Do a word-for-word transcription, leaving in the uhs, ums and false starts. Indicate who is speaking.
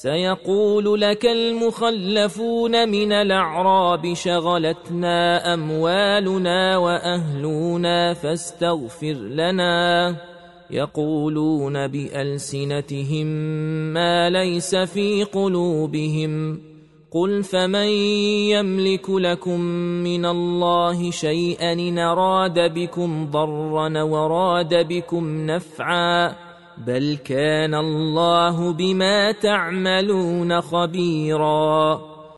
Speaker 1: سيقول لك المخلفون من الأعراب شغلتنا أموالنا وأهلنا فاستغفر لنا، يقولون بألسنتهم ما ليس في قلوبهم، قل فمن يملك لكم من الله شيئا إن أراد بكم ضرا وراد بكم نفعا، بل كان الله بما تعملون خبيرا.